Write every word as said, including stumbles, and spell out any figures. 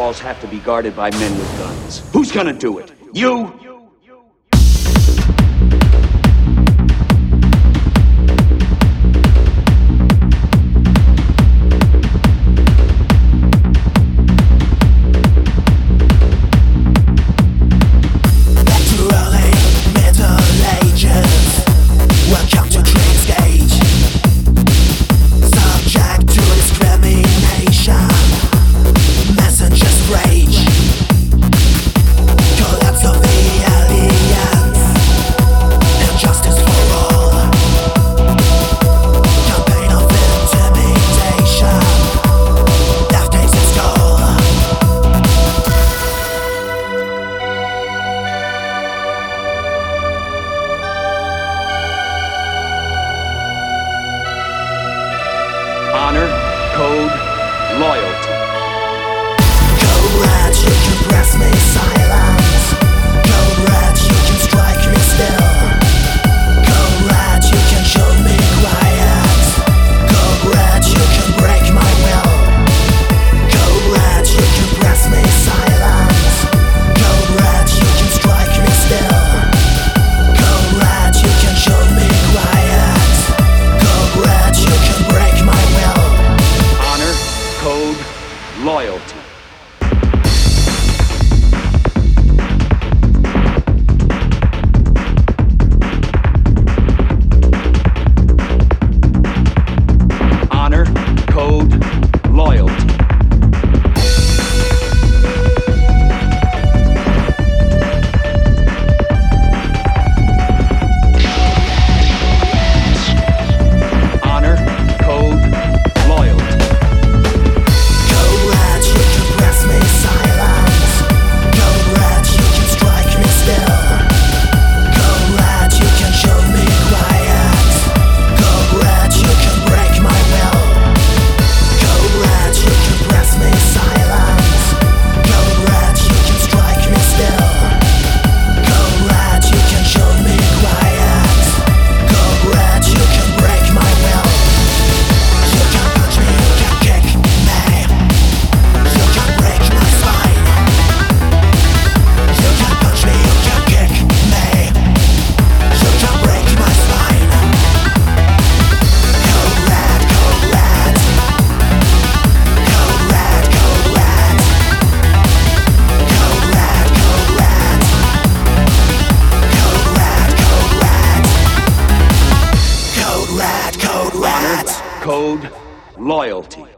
walls have to be guarded by men with guns. Who's gonna do it? You? Honor, code, loyalty. Code red, you can press me silent. Code red, you can strike me still. Code red, you can show me quiet. Code red, you can break my will. Code red, you can press me silent. Code red, you can strike me still. Code red, you can show me quiet. Code red, you can break my will. Honor, code, loyalty. Honor, code, loyalty. Honor, code, loyalty. Code red, you can press me silent. Code red, you can strike me still. Code red, you can show me quiet. Code red, you can break my will. Code red, you can press me silent. Code red, you can strike me still. Code red, you can show me quiet. Code red, you can break my will. You can punch me, you can kick me. You can break my spine. You can punch me, you can kick me. You can break my spine. Code red, code red. Code red, code red. Code red, code red. Code red, code red. Code red, code red. Code, loyalty.